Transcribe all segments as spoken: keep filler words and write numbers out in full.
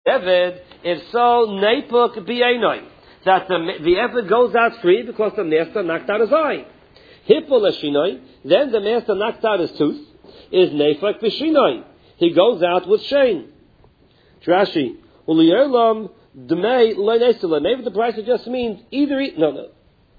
Eved, if so, Nepuk B'Einoi, that the, the Eved goes out free because the master knocked out his eye. Hippul Eshinoi, then the master knocked out his tooth, is Nepuk B'Shinoi. He goes out with shame. Rashi, Uliyerlam Dmei Loinesula. Maybe the price just means either eat. No, no.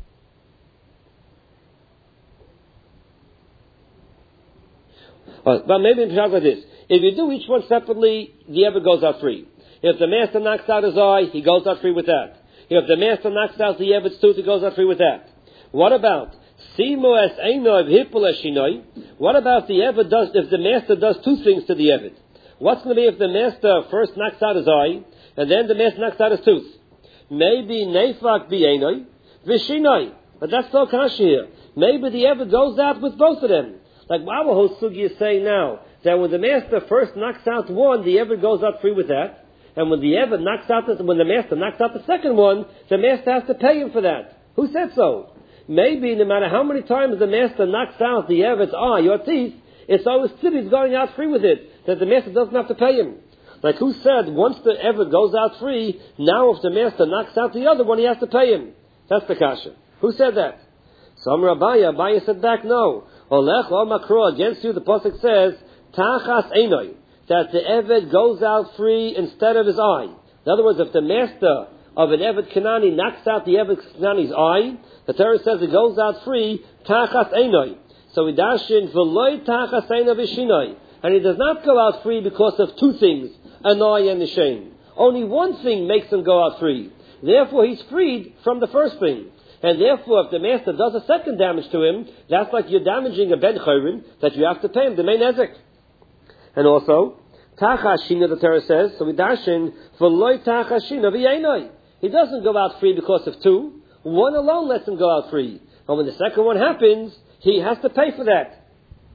Uh, but maybe it sounds like this. If you do each one separately, the Eved goes out free. If the master knocks out his eye, he goes out free with that. If the master knocks out the Eved's tooth, he goes out free with that. What about Simo es Einoi Hippul Eshinoi? What about the Eved does if the master does two things to the Eved? What's going to be if the master first knocks out his eye, and then the master knocks out his tooth? Maybe Nefak B'Einoi V'Shinoi. But that's no kasha here. Maybe the Eved goes out with both of them. Like our whole sugi is saying now, that when the master first knocks out one, the Eved goes out free with that. And when the Eved knocks out the, when the master knocks out the second one, the master has to pay him for that. Who said so? Maybe no matter how many times the master knocks out the Eved's eye or teeth, it's always still he's going out free with it, that the master doesn't have to pay him. Like who said, once the Eved goes out free, now if the master knocks out the other one, he has to pay him. That's the kasha. Who said that? Some Rabbiya, Abaya said back, no. Olech o makro, against you, the pasuk says, Tachas Einoi, that the Eved goes out free instead of his eye. In other words, if the master of an Eved Kanani knocks out the Eved Kanani's eye, the Torah says it goes out free, Tachas Einoi. So we dash in, V'loi Tachas Einoi V'Shinoi. And he does not go out free because of two things, an eye and a shame. Only one thing makes him go out free. Therefore, he's freed from the first thing. And therefore, if the master does a second damage to him, that's like you're damaging a Ben Chayrin, that you have to pay him the main ezek. And also, Tachashina, the Torah says, so we darshan, V'loi Tachashina V'Einoi. He doesn't go out free because of two. One alone lets him go out free. And when the second one happens, he has to pay for that.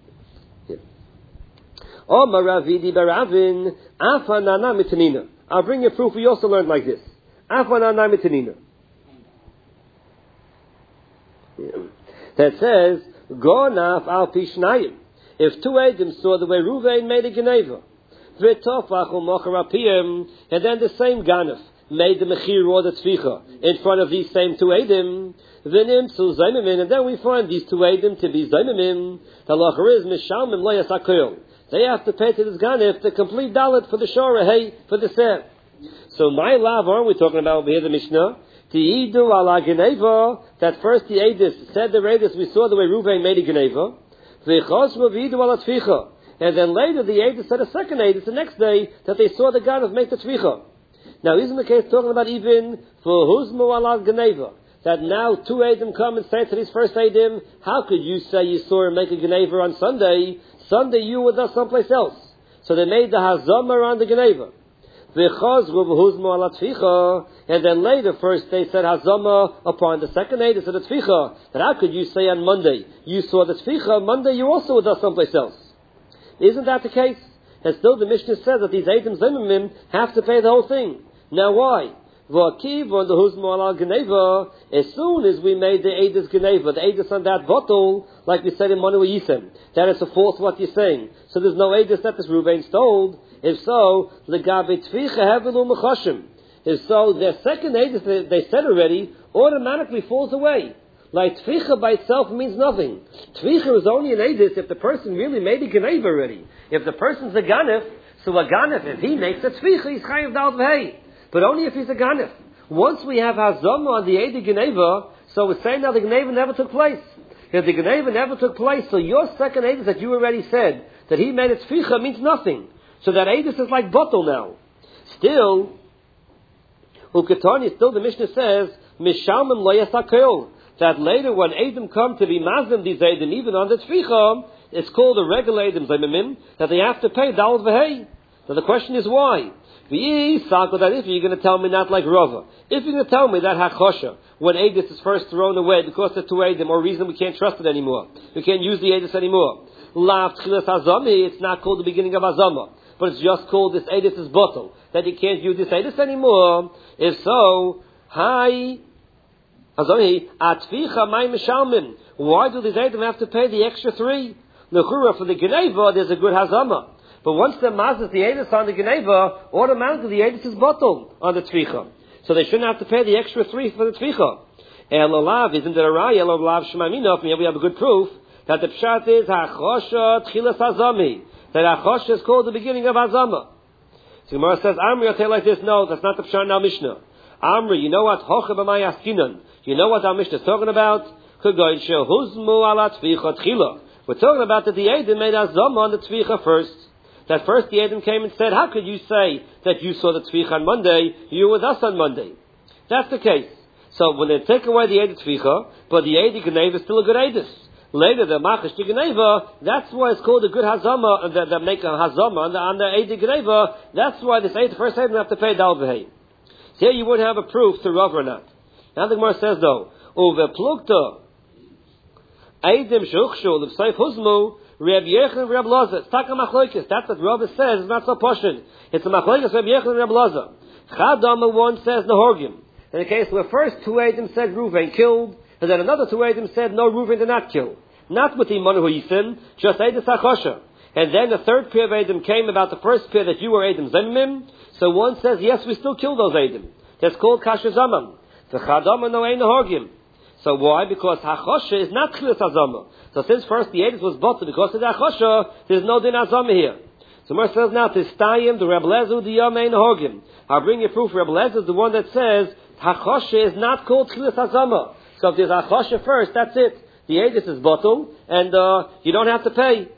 Omar Ravidi Baravin, Afanana Mitanina. I'll bring you a proof we also learned like this. Afanana Mitanina. That says, Gonaf al Pishnayim. If two Edom saw the way Ruvain made a Geneva, and then the same Ganef made the Mechir or the Tzvicha in front of these same two Edom, and then we find these two Edom to be Zaimimim, the Lacher is Mishalmim Loyasakil. They have to pay to this Ganef the complete dalit for the Shora, hey, for the Seh. So my lav, aren't we talking about over here the Mishnah? Ti'idu ala Geneva, that first the Edis said the Edis, we saw the way Ruvain made a Geneva. And then later the Edis said a second Edis the next day that they saw the God of make the Tzvicha. Now isn't the case talking about even for Huzmu ala Geneva, that now two Edim come and say to these first Edim, how could you say you saw him make a Geneva on Sunday? Sunday you were with us someplace else. So they made the Hazama on the Geneva. And then later, first they said Hazama upon the second Eidus of the Tficha. That how could you say on Monday you saw the Tficha, Monday you also with us someplace else? Isn't that the case? And still the Mishnah says that these Eidim Zimimim have to pay the whole thing. Now why? As soon as we made the Eidus Geneva, the Eidus on that bottle, like we said in Manu Yisem, that is a false what you're saying. So there's no Eidus that this Ruvain stole. If so, Legabe Tficha Hevelu Mechoshim. If so, their second Eidus they, they said already automatically falls away. Like Tficha by itself means nothing. Tficha is only an Eidus if the person really made a Geneva already. If the person's a Ganef, so a Ganef, if he makes a Tficha, he's Chayav Dal V'hei. But only if he's a Ganef. Once we have Hazama on the Eidus Geneva, so we're saying now the Geneva never took place. If the Geneva never took place, so your second Eidus that you already said, that he made a Tficha means nothing. So that Eidus is like bottle now. Still, Ukatani, still the Mishnah says, Mishalmim lo yasakil. That later when Eidim come to be mazim these Eidim, even on the Tficha, it's called a regular Eidim Zaimimim, that they have to pay Dal V'hei. So the question is why? That if you're going to tell me not like Rava, if you're going to tell me that Hakosha, when Eidus is first thrown away because of two Eidim, or reason we can't trust it anymore, we can't use the Eidus anymore. Lav Tchilas Hazami, it's not called the beginning of Hazama, but it's just called this Eidus is bottle, that you can't use this Eidus anymore. If so, hi, Hazami, Atficha Mai Mishalmin. Why do these Eidim have to pay the extra three? Nechura, for the Geneva, there's a good Hazama. But once the mazas the edus on the geneva, automatically the edus is bottled on the tvicha. So they shouldn't have to pay the extra three for the tvicha. El olav isn't it a raya? El olav shemamina. Maybe we have a good proof that the pshat is hachosha tchilas hazami. That hachosha is called the beginning of hazama. So Gemara says, Amri, I'll tell you like this. No, that's not the pshat in our Mishnah. Amri, you know what? Hocha b'may askinan. You know what our Mishnah is talking about? We're talking about that the Eidim made Azama on the Tzvicha first. That first the Eidim came and said, how could you say that you saw the Tzvicha on Monday, you were with us on Monday? That's the case. So when they take away the Eidim Tzvicha, but the Eidim Geneva is still a good Eidis. Later the Machash Geneva, that's why it's called a good Hazama, that, that make a Hazama on the, on the Eidim Geneva. That's why this Eidim, first Eidim have to pay Dal V'hei. So here you wouldn't have a proof to Rav or not. Now the Gemara says though, Uve Plukta, Eidim Shuchshu, the Seif Huzmu, Reb Yechon, Reb Loza. It's Taka Machloikis. That's what Rav says. It's not so poshut. It's a Machloikis, Reb Yechon, Reb Loza. Chadama one says Nehorgim. In the case where first two Eidim said Reuven killed, and then another two Eidim said no, Reuven did not kill. Not with the Manu Yisin, just Eidim Sachosha. And then the third pair of Eidim came about the first pair that you were Eidim Zemimim. So one says, yes, we still kill those Eidim. That's called Kasher Zaman. The Chadama no Ein Nehorgim. So why? Because Hachosha is not Chilas Hazama. So since first the Edis was bottled because of the Hachosha, there's no Din Hazama here. So Mer says now, Tistayim, the Reb Lezu, the Yom Ein Hogim. I'll bring you proof. Reb Lezu is the one that says Hachosha is not called Chilas Hazama. So if there's Hachosha first, that's it. The Edis is bottled, and uh, you don't have to pay.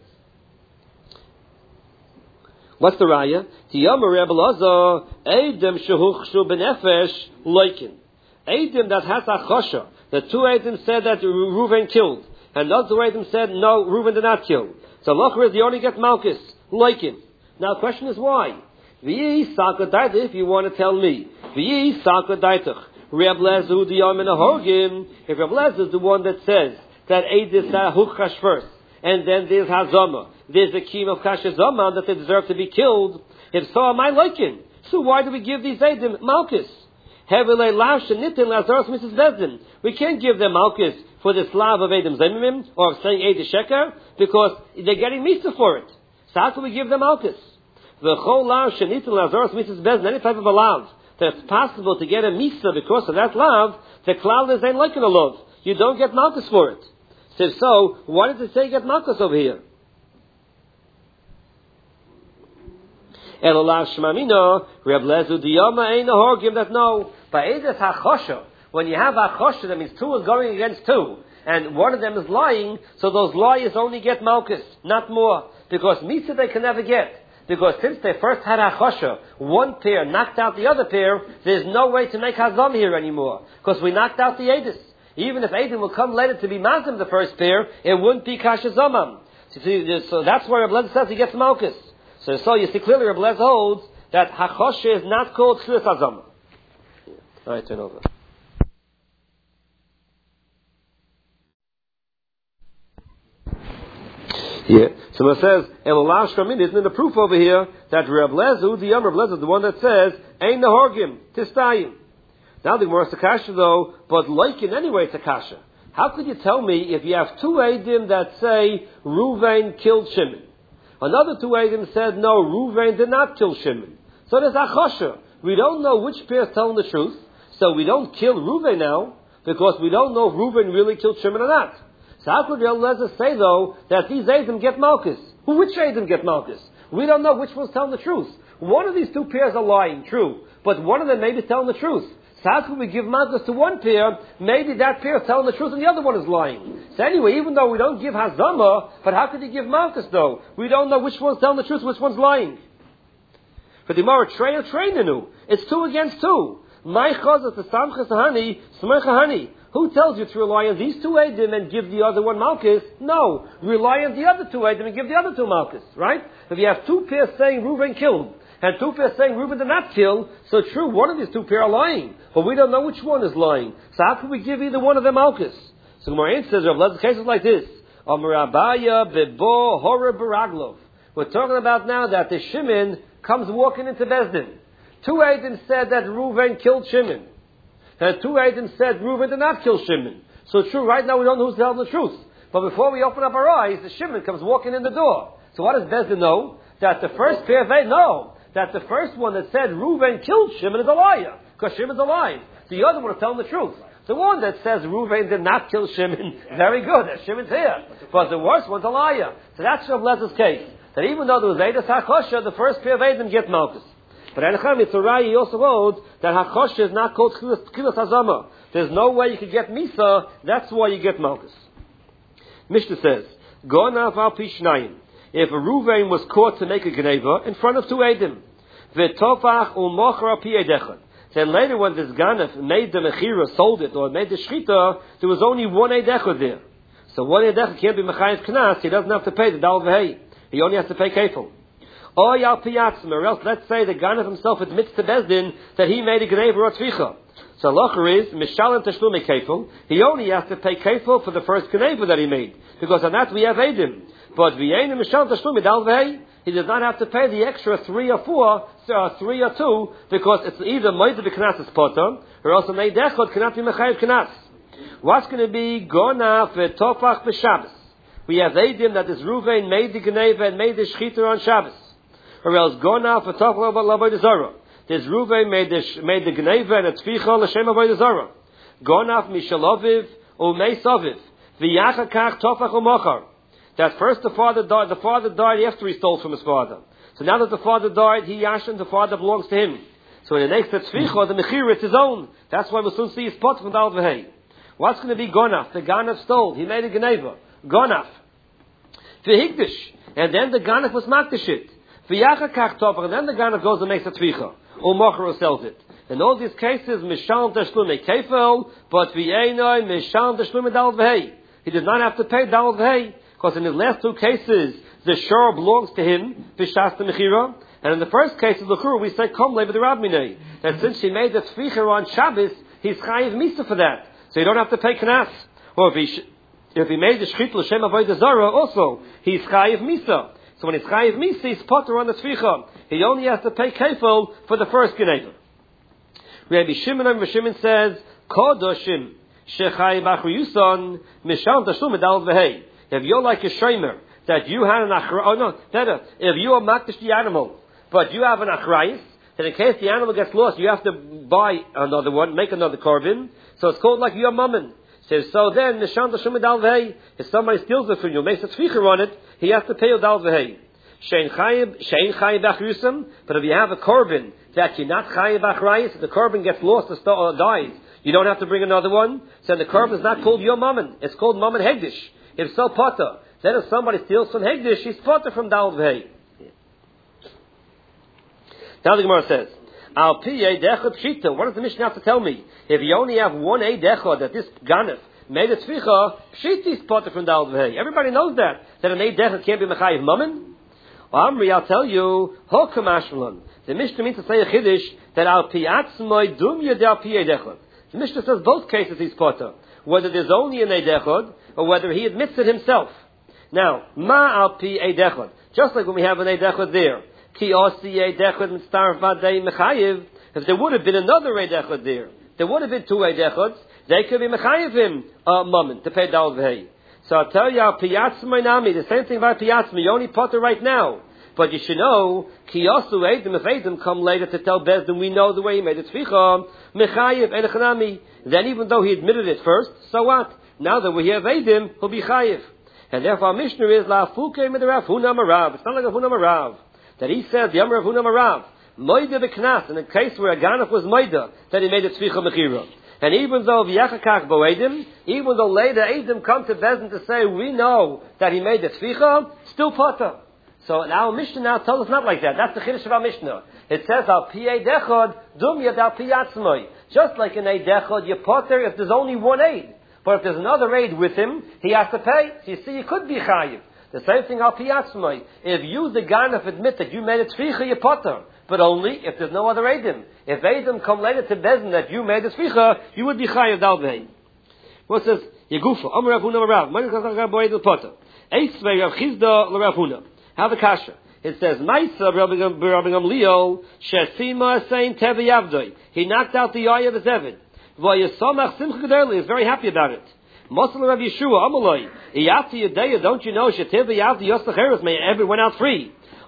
What's the raya? Tiyam Reb Lezu, Eidim Shehuchshu Benefesh Loikin. Eidim that has Hachosha. The two Eidim said that Reuven killed. And the other two Eidim said, no, Reuven did not kill. So Lochar is the only get Malchus, like him. Now the question is why? V'yi Saka Daitach, if you want to tell me. V'yi Saka Daitach. Reb Lezu the Yom Hogim. If Reb Lezu is the one that says that Eidim Huchash first, and then there's Hazama, there's a Kim of Kashazama that they deserve to be killed. If so, am I like him? So why do we give these Eidim Malchus? We can't give them malchus for the slav of Eidim Zemimim or of saying Eid Sheker because they're getting misa for it. So how can we give them malchus? The whole lav shenitin lazaros misas bezin, any type of a lav that's possible to get a misa because of that lav, the klal is ain't like a lav. You don't get malchus for it. So, so why does it say get malchus over here? Elolav shmamino Reb Lezu diyama ein nehorgim that no. By Eidas HaChosha, when you have HaChosha, that means two is going against two, and one of them is lying, so those liars only get Malchus, not more. Because Mitzvah they can never get. Because since they first had HaChosha, one pair knocked out the other pair, there's no way to make Hazam here anymore. Because we knocked out the Eidas. Even if Eidim will come later to be Mazim the first pair, it wouldn't be Kasha Zamam. So, so that's why Reb Lezer says he gets Malchus. So, so you see clearly Reb Lezer holds that HaChosha is not called Chilus Hazam. All right, turn over. Yeah. So it says, Elolav Shkamin, isn't it a proof over here that Reb Lezu, the Yom Reb Lezu, the one that says, Ein Nehorgim, Tistayim. Now the Gemara is Akasha though, but like in anyway it's Akasha. How could you tell me if you have two Eidim that say Reuven killed Shimon? Another two Eidim said, no, Reuven did not kill Shimon. So there's Achosha. We don't know which pair is telling the truth. So we don't kill Reuven now, because we don't know if Reuven really killed Shimon or not. So how could Eliezer say, though, that these Eidim get Malchus? Which Eidim get Malchus? We don't know which one's telling the truth. One of these two pairs are lying, true, but one of them may be telling the truth. So how could we give Malchus to one pair? Maybe that pair is telling the truth and the other one is lying. So anyway, even though we don't give Hazama, but how could you give Malchus, though? We don't know which one's telling the truth, which one's lying. For the Gemara, Trey or Treinenu, it's two against two. My chazas to samchas hani, smercha hani. Who tells you to rely on these two Eidim and give the other one Malchus? No. Rely on the other two Eidim and give the other two Malchus, right? If you have two pairs saying Reuven killed, and two pairs saying Reuven did not kill, so true, one of these two pairs are lying. But we don't know which one is lying. So how can we give either one of them Malchus? So Gemara says, Rav Lezer cases like this. Amar Abaya bebo hora baraglov. We're talking about now that the Shimon comes walking into Bezdin. Two Eidim said that Reuven killed Shimon. And two Eidim said Reuven did not kill Shimon. So true, right now we don't know who's telling the truth. But before we open up our eyes, the Shimon comes walking in the door. So what does Bezdin know? that the first pair of Eidim, no, that the first one that said Reuven killed Shimon is a liar, because Shimon's alive. The other one is telling the truth. The one that says Reuven did not kill Shimon, very good, that Shimon's here. But the worst one's a liar. So that's Rav Lezer's case. That even though there was Eidas HaChosha, the first pair of Eidim get Malchus. But Enochem, it's a Raya, he also holds that HaChosha is not called Tchilas Hazama. There's no way you could get Misa, that's why you get Malchus. Mishnah says, Gonav al Pishnayim. If a Reuven was caught to make a Geneva in front of two Eidim, V'tofach u'mocher al pi Eidechad. Then later when this Ganef made the Mechira, sold it, or made the Shchita, there was only one Eidechad there. So one Eidechad can't be Mechayev Knas, he doesn't have to pay the Dal V'hei. He only has to pay Kefil. Or Yal Piyatzim, or else let's say the Ganef himself admits to Bezdin that he made a Geneva or Tficha. So Locher is, Mishalim Tashlume Kefil, he only has to pay Kefil for the first Geneva that he made. Because on that we have Eidim. But V'yein Mishalim Tashlume Dal V'hei, he does not have to pay the extra three or four, or three or two, because it's either Moed B'Knas is Potter, or else an Eidechad cannot be Mechayev Knas. What's going to be Gonaf V'tofach B'Shabbos? We have Eidim that this Reuven made the Geneva and made the Shchita on Shabbos. Or else Gonaf V'tofach L'Avodah Zarah. This Reuven made the, made the Geneva and a Tficha L'Shem Avodah Zarah. Gonaf Mishaloviv U'mei Soviv. V'yachakach Tofach U'mochar. That first the father died, the father died after he stole from his father. So now that the father died, he yashin, the father belongs to him. So in the next tzvicha, the mechira, it's his own. That's why we'll soon see his pot from Dal V'hei. What's going to be Gonaf? The Ganef stole. He made a Geneva. Gonaf. V'hikdish. And then the Ganef was makdishit. V'yachakach tofach. And then the Ganef goes and makes a tzvicha. Or mocher sells it. In all these cases, Mishal Tashlume Kefel, but V'yenoi Mishal Tashlume Dal V'hei. He does not have to pay Dal V'hei. Because in the last two cases, the shor belongs to him, B'shas the Mechira. And in the first case of the Chur, we say, Kom Leva the Rabminei. That since he made the Tficher on Shabbos, he's Chayiv Misa for that. So you don't have to pay Knas. Or if he, sh- if he made the Shchit L'Shem Avodah Zarah, also, he's Chayiv Misa. So when he's Chayiv Misa, he's Potter on the Tficher. He only has to pay Kefil for the first Geneva. Rabbi Shimon and Rabbi Shimon says, Kodoshim, Shechayiv Achri Yuson, Mishal Tashlum Edal V'hei. If you're like a shomer, that you had an achrayis, oh no, better, if you are makdish the animal, but you have an achrayis, then in case the animal gets lost, you have to buy another one, make another korban, so it's called like your mammon. Says, so then, Nishan Tashum Dal V'hei, if somebody steals it from you, makes a tzvicher on it, he has to pay you Dal V'hei. Shein Chayib, Shein Chayib Achrayusam, but if you have a korban, that you're not Chayib Achrayis, the korban gets lost or dies, you don't have to bring another one, so the korban is not called your mammon, it's called mammon hegdish. If so, potter. Then if somebody steals from Hegdish, he's potter from Dal V'hei. Now the Gemara says, Al pi Eidechad Pshita. What does the Mishnah have to tell me? If you only have one Eidechad that this Ganef made a Tzvicha, Pshita is potter from Dal V'hei. Everybody knows that. That an Eidechad can't be Mechayiv Mammon. Well, Amri, I'll tell you, Hokum Ashmalan. The Mishnah means to say a Chiddush that Al pi Atzmoi Dum Yed Al pi Eidechad. The Mishnah says both cases he's potter. Whether there's only an Eidechad, or whether he admits it himself. Now, ma al pi eidechad. Just like when we have an eidechad there. Ki osi eidechad mitzarf vadei mechayiv. If there would have been another eidechad there, there would have been two eidechads, they could be mechayiv him a moment to pay Dal V'hei. So I'll tell you, al piyatzma nami, the same thing about piyatzma, you only potter right now. But you should know, ki osu eidim, if eidim come later to tell Bezdin, we know the way he made it tzvicha, mechayiv edechanami. Then even though he admitted it first, so what? Now that we have Eidim, he'll be Chayiv. And therefore our Mishnah is, La Fuke Midarav Huna Marav. It's not like a Huna Marav. That he said, the Amar of Huna Marav, Moida B'Knas, in a case where a Ganef was Moida, that he made a Tzvicha Mechira. And even though V'yachakach Bo Eidim, even though later Eidim come to Bezdin to say, we know that he made the Tzvicha, still Potter. So our Mishnah now tells us not like that. That's the Chiddush of our Mishnah. It says, Al Pi Eidechad, Dum Yad Al Pi Atzmoi. Just like in Eidechad, you Potter if there's only one Eid. But if there's another aid with him, he has to pay. So you see, you could be chayiv. The same thing al piyatzmai. If you, the Ganef, admit that you made a tzvicha, you potter. But only if there's no other aidim. If aidim come later to Bezdin that you made a tzvicha, you would be chayiv Dal V'hei. What says? Yegufa. Amar Rav Huna Rav. Mani kachach boy the potter. Eisvei Rav Chizda l'Rav Huna. Have the kasha. It says, Maisa Rabbi Gamliel Shesima Sein Tevi Yavdoi. He knocked out the eye of his Evid. V'yasomach Simcha Gedolah is very happy about it. Mosel Rav Yeshua Amaloi. Iyati Yadeya, don't you know? Shetevi Yavdi Yosacheres may ever went out free.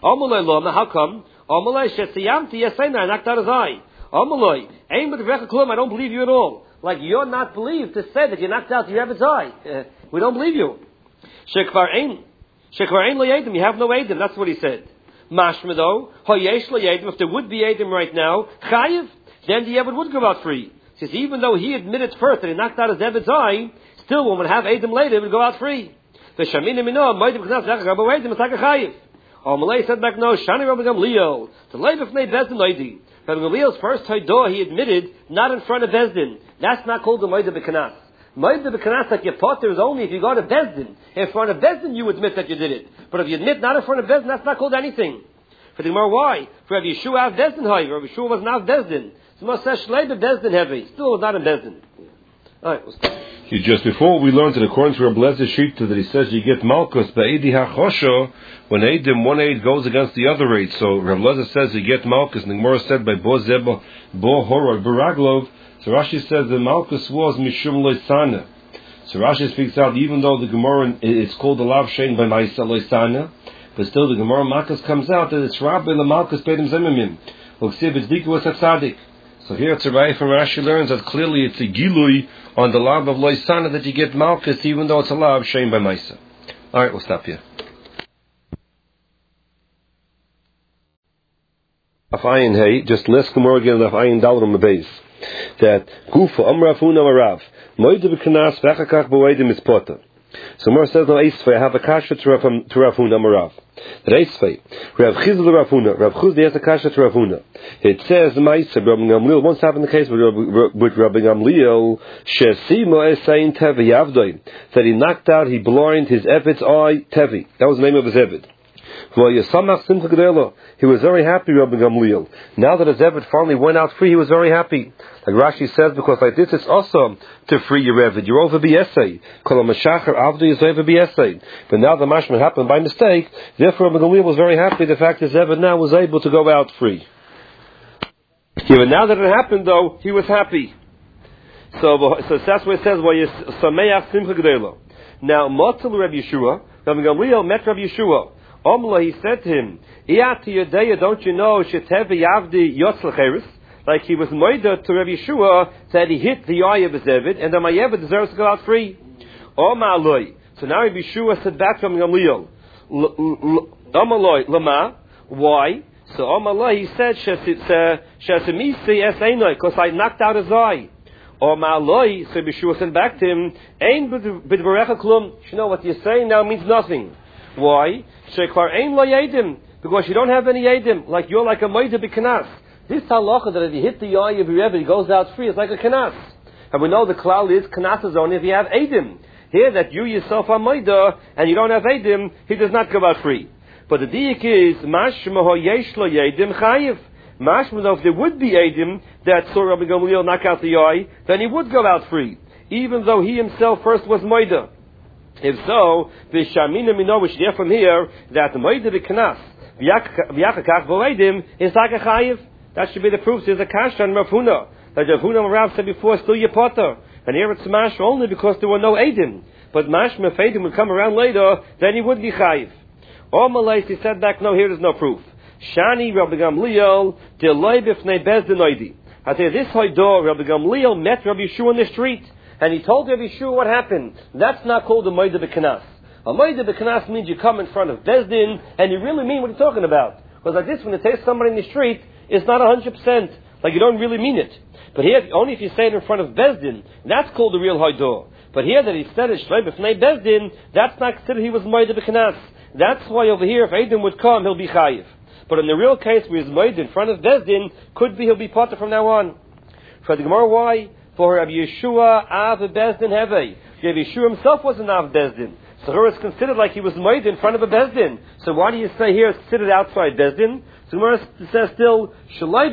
Amalei Lama, how come? Amalei Shetziyamti Yesena, I knocked out his eye. Amalei, Aim with Recha Klum, I don't believe you at all. Like you're not believed to say that you knocked out your Eved's eye. Uh, we don't believe you. Shekvar Aim. Shekvar Aim Lo Yedim, you have no Edim, that's what he said. Mashmedo, Hoyesh Lo Yedim, if there would be Edim right now, Chayiv, then the Eved would go out free. He says, even though he admitted first that he knocked out his Eved's eye, still when we have Edim later, he would go out free. The Shamina Mino, Moedim Knas, Rabbi Edim, it's like a Chayiv. Or Malay said back, no, Shani Rabbi Gamliel, the Leib of Nei Bezdin Leidi. Rabbi Gamliel's first Haidah, he admitted, not in front of Bezdin. That's not called the Moedim B'Kanas. Moedim B'Kanas, like your potter, is only if you go to Bezdin. In front of Bezdin, you admit that you did it. But if you admit not in front of Bezdin, that's not called anything. For the Gemara, why? For Rabbi Yeshua Av Bezdin Hai, Rabbi Yeshua was not Bezdin. So Moshe Shleib Bezdin heavy, still was not in Bezdin. Alright, we'll stop. Just before we learned that according to Rabbi Lezer Shita that he says you get Malkus Ba'edi HaChosho when Eidim, one aid goes against the other aid. So Rabbi Lezer says you get Malkus, and the Gemara said by Bo Zeba, Bo Horod, Baraglov. So Rashi says the Malkus was Mishum Loisana. So Rashi speaks out, even though the Gemara is called the Lav Shein by Maisa Loisana, but still the Gemara Malkus comes out that it's Rabbi the Malkus Beidim Zemimim. We'll see if it's Dika was a Tzadik. So here it's a Rai from Rashi learns that clearly it's a Gilui on the Lav of Loisana that you get Malkus, even though it's a Lav Shein by Maisa. Alright, we'll stop here. Afayin Hey, just less Gemara again of Ayin Dalad on the base. That Gufa Amrafuna Marav Moide B'Kanas V'Achakach B'Oedim Mispota. So Gemara says no Eisvei, I have a kasha to Rafuna Marav. That Eisvei, Rav Chizl Rafuna, Rav Chizl has a kasha to Rafuna. It says Maisa Rabbi Gamliel once happened the case with Rabbi Gamliel Shesimo Esayin Tevi Yavdoi, that he knocked out, he blind his Eved's eye Tevi. That was the name of his Eved. He was very happy, Rabbi Gamliel. Now that his Eved finally went out free, he was very happy. Like Rashi says, because like this, it's awesome to free your Eved. You're over B S A. But now the mashman happened by mistake. Therefore, Rabbi Gamliel was very happy. The fact his Eved now was able to go out free. Even now that it happened, though, he was happy. So, so that's what it says. Now, Motzil Rabbi Yeshua, Rabbi Gamliel met Rabbi Yeshua. Omla, he said to him, don't you know, like he was moida to Rabbi Yeshua, that he hit the eye of his Eved, and that my Eved deserves to go out free. Omaloi. So now Rabbi Yeshua said back to Rabbi Gamliel, Omaloi, Lama, why? So Omaloi, he said, Shesimisi es einoi, because I knocked out his eye. Omaloi, so Rabbi Yeshua said back to him, Ein b'dvarecha klum. You know what you're saying now means nothing. Why? Shekvar ein lo yedim, because you don't have any yedim. Like you're like a moida b'kanas. This halacha that if you hit the eye of your Eved, it goes out free. It's like a kanas. And we know the klal is kanas is only if you have yedim. Here that you yourself are moida and you don't have yedim, he does not go out free. But the diik is mashma ho yesh lo yedim chayiv. Mashma, if there would be yedim that saw Rabbi Gamliel knock out the eye, then he would go out free, even though he himself first was moida. If so, the Shamina Mino, which there from here, that the Moed of the Knas, V'yachakach B'oedim, is like a Chayiv. That should be the proof. There's a Kasha on Rav Huna. Like Rav Huna Rav said before, still your potter. And here it's Mash only because there were no Eidim. But Mash if Eidim would come around later, then he would be Chayiv. Or Malais, he said back, no, here is no proof. Shani Rabbi Gamliel, Deloi B'fnei Bezdin Oidi. I say, this Haidah, Rabbi Gamliel met Rabbi Yeshua in the street. And he told Rabbi Yeshua what happened. That's not called a Moedah B'Kanas. A Moedah B'Kanas means you come in front of Bezdin and you really mean what you're talking about. Because like this, when you take somebody in the street, it's not one hundred percent. Like you don't really mean it. But here, only if you say it in front of Bezdin, that's called the real Haidah. But here that he said it, Shlei B'fnei Bezdin, that's not considered he was Moedah B'Kanas. That's why over here, if Eidim would come, he'll be Chayiv. But in the real case, where he's Moedah in front of Bezdin, could be he'll be potter from now on. For the Gemara, why? For Rabbi Yeshua Av Bezdin Hevei. Rabbi Yeshua himself was an Av Bezdin. So here it's considered like he was made in front of a Bezdin. So why do you say here it's considered outside Bezdin? So Gemara says still, Shalai